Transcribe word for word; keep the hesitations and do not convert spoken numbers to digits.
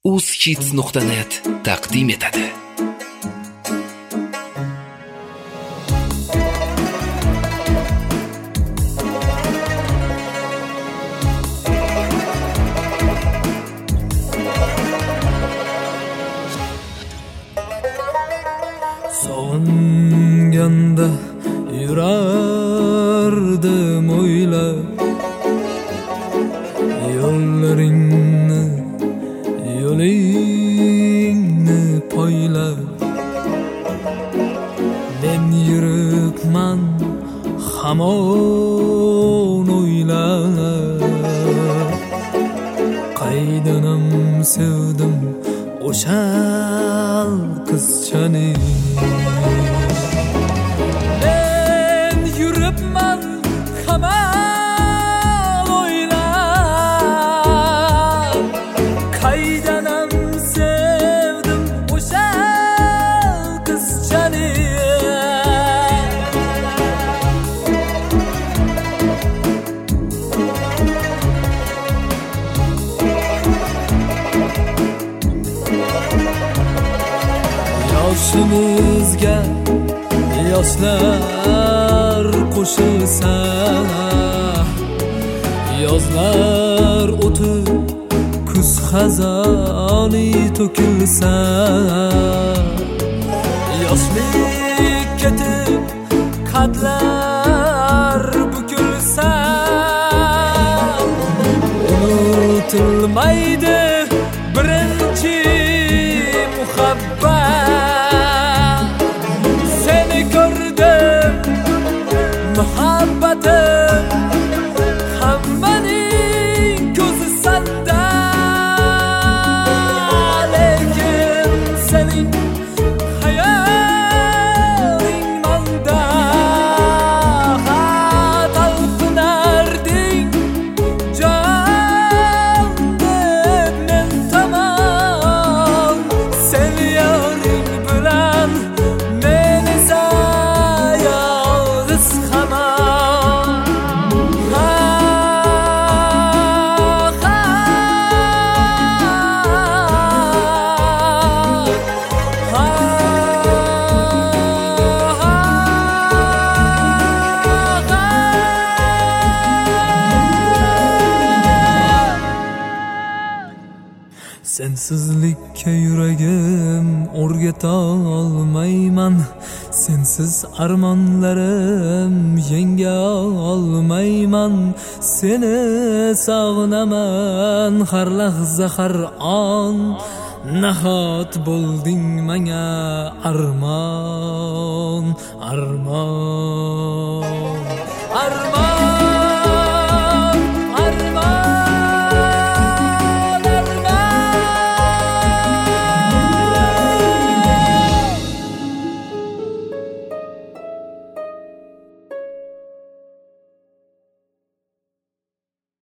uzhits nuqta net taqdim etadi. Sog'inganda yurardim o'ylab yo'llaringni, yo'lingni poylab. Men yuribman hamon o'ylab, qaydanam sevdim o'sha qizchani. Men yuribman hamon o'ylab, qaydanam sevdim o'sha qizchani. Yoshimizga yoshlar qo'shilsa, yozlar o'tib kuz xazoni to'kilsa, yoshlik ketib qadlar bukilsa, unutilmaydi birinchi muhabbat. Seni ko'rdim muhabbatim, hammaning ko'zi sanda, lekin sening hayoling manda. Talpinarding jon deb men tamom, sen yoring bilan men esa yolg'iz hamon. Ha, ha, ha, sensizlikka yuragim o'rgatolmayman, sensiz armonlarim yenga olmayman. Seni sog'inaman har lahza har on, nahot bo'lding menga armon.